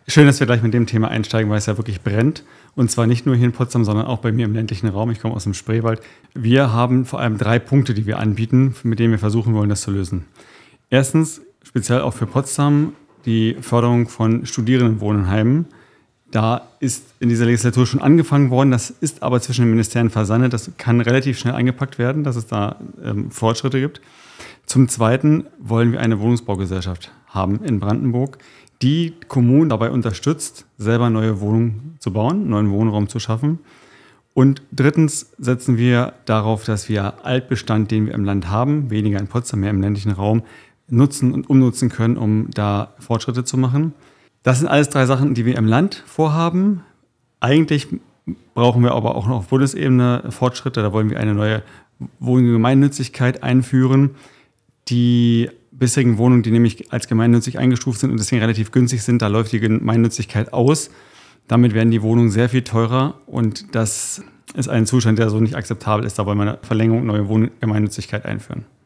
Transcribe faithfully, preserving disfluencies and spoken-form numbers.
Schön, dass wir gleich mit dem Thema einsteigen, weil es ja wirklich brennt. Und zwar nicht nur hier in Potsdam, sondern auch bei mir im ländlichen Raum. Ich komme aus dem Spreewald. Wir haben vor allem drei Punkte, die wir anbieten, mit denen wir versuchen wollen, das zu lösen. Erstens, speziell auch für Potsdam, die Förderung von Studierendenwohnheimen. Da ist in dieser Legislatur schon angefangen worden. Das ist aber zwischen den Ministerien versandet. Das kann relativ schnell eingepackt werden, dass es da ähm, Fortschritte gibt. Zum Zweiten wollen wir eine Wohnungsbaugesellschaft haben in Brandenburg, die Kommunen dabei unterstützt, selber neue Wohnungen zu bauen, neuen Wohnraum zu schaffen. Und drittens setzen wir darauf, dass wir Altbestand, den wir im Land haben, weniger in Potsdam, mehr im ländlichen Raum, nutzen und umnutzen können, um da Fortschritte zu machen. Das sind alles drei Sachen, die wir im Land vorhaben. Eigentlich brauchen wir aber auch noch auf Bundesebene Fortschritte. Da wollen wir eine neue Wohngemeinnützigkeit einführen. Die bisherigen Wohnungen, die nämlich als gemeinnützig eingestuft sind und deswegen relativ günstig sind, da läuft die Gemeinnützigkeit aus. Damit werden die Wohnungen sehr viel teurer und das ist ein Zustand, der so nicht akzeptabel ist. Da wollen wir eine Verlängerung, neue Wohngemeinnützigkeit einführen.